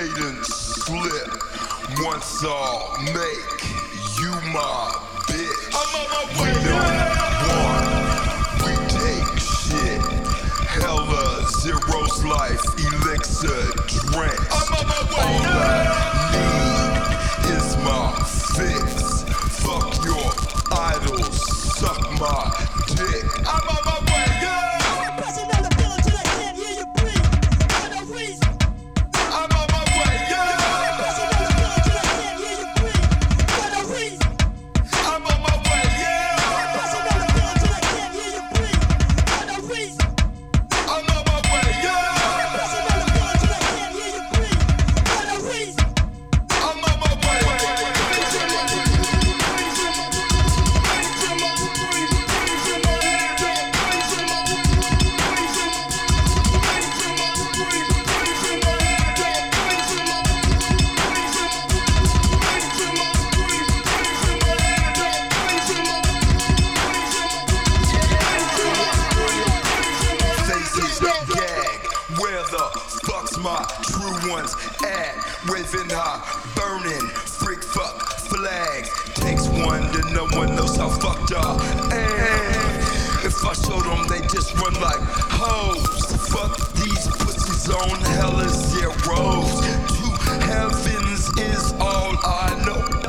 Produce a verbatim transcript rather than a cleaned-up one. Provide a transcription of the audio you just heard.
didn't slip. Once I'll make you my bitch. I'm on my way. We don't want, we take shit. Hella zeros life, elixir drenched. I'm on my way. All I need is my fix. Fuck your idols, suck my dick. I'm on my way. Yeah. Pressing on the pillow till I can't hear you breathe. For no reason. I'm on my way. Yeah. Pressing on the pillow till I can't hear you breathe. For no reason. I'm on my way. Yeah. Pressing on the pillow till I can't hear you breathe. For no reason. I'm on my way. Yeah. Pressing on the pillow till I can't hear you breathe. For no reason. I'm on my way. Faces gag. Where the fuck's my true ones at? Waving high, burning, freak fuck flags. Takes one to know one knows how fucked up. And if I show them, they just run like hoes. Fuck these pussies on hella zeros. Two heavens is all I know.